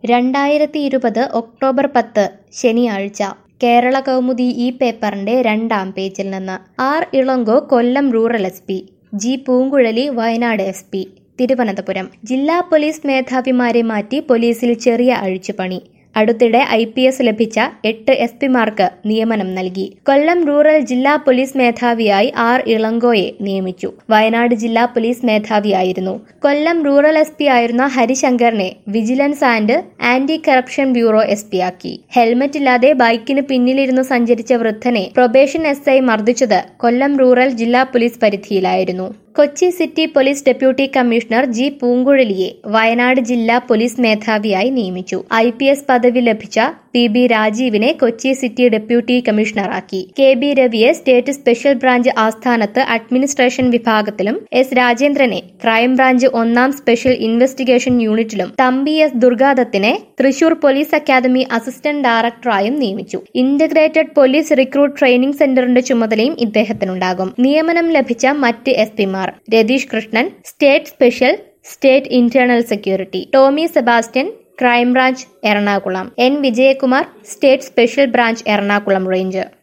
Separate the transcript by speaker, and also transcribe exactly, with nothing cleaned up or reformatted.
Speaker 1: രണ്ടായിരത്തി ഇരുപത് ഒക്ടോബർ പത്ത് ശനിയാഴ്ച കേരള കൗമുദി ഈ പേപ്പറിന്റെ രണ്ടാം പേജിൽ നിന്ന് R Ilango Kollam rural S P, G Poonguzhali Wayanad S P. Thiruvananthapuram ജില്ലാ പോലീസ് മേധാവിമാരെ മാറ്റി പോലീസിൽ ചെറിയ അഴിച്ചുപണി. അടുത്തിടെ ഐ പി എസ് ലഭിച്ച എട്ട് എസ് പിമാർക്ക് നിയമനം നൽകി. കൊല്ലം റൂറൽ ജില്ലാ പോലീസ് മേധാവിയായി ആർ ഇളങ്കോയെ നിയമിച്ചു. വയനാട് ജില്ലാ പോലീസ് മേധാവിയായിരുന്നു. കൊല്ലം റൂറൽ എസ് പി ആയിരുന്ന ഹരിശങ്കറിനെ vigilance and anti corruption bureau S P ആക്കി. ഹെൽമറ്റ് ഇല്ലാതെ ബൈക്കിന് പിന്നിലിരുന്ന് സഞ്ചരിച്ച വൃദ്ധനെ പ്രൊബേഷൻ എസ് ഐ മർദ്ദിച്ചത് കൊല്ലം റൂറൽ ജില്ലാ പോലീസ് പരിധിയിലായിരുന്നു. Kochi city police deputy commissioner G പൂങ്കുഴലിയെ വയനാട് ജില്ലാ പോലീസ് മേധാവിയായി നിയമിച്ചു. ഐ പി എസ് പദവി ലഭിച്ച പി ബി രാജീവിനെ കൊച്ചി സിറ്റി ഡെപ്യൂട്ടി കമ്മീഷണറാക്കി. കെ ബി രവിയെ സ്റ്റേറ്റ് സ്പെഷ്യൽ ബ്രാഞ്ച് ആസ്ഥാനത്ത് അഡ്മിനിസ്ട്രേഷൻ വിഭാഗത്തിലും എസ് രാജേന്ദ്രനെ ക്രൈംബ്രാഞ്ച് ഒന്നാം സ്പെഷ്യൽ ഇൻവെസ്റ്റിഗേഷൻ യൂണിറ്റിലും തമ്പി എസ് ദുർഗാദത്തിനെ തൃശൂർ പോലീസ് അക്കാദമി അസിസ്റ്റന്റ് ഡയറക്ടറായും നിയമിച്ചു. ഇന്റഗ്രേറ്റഡ് പോലീസ് റിക്രൂട്ട് ട്രെയിനിംഗ് സെന്ററിന്റെ ചുമതലയും ഇദ്ദേഹത്തിനുണ്ടാകും. നിയമനം ലഭിച്ച മറ്റ് എസ് പിമാർ Ratheesh Krishnan state special state internal security, Tomy Sebastian crime branch Ernakulam, N Vijayakumar state special branch Ernakulam range.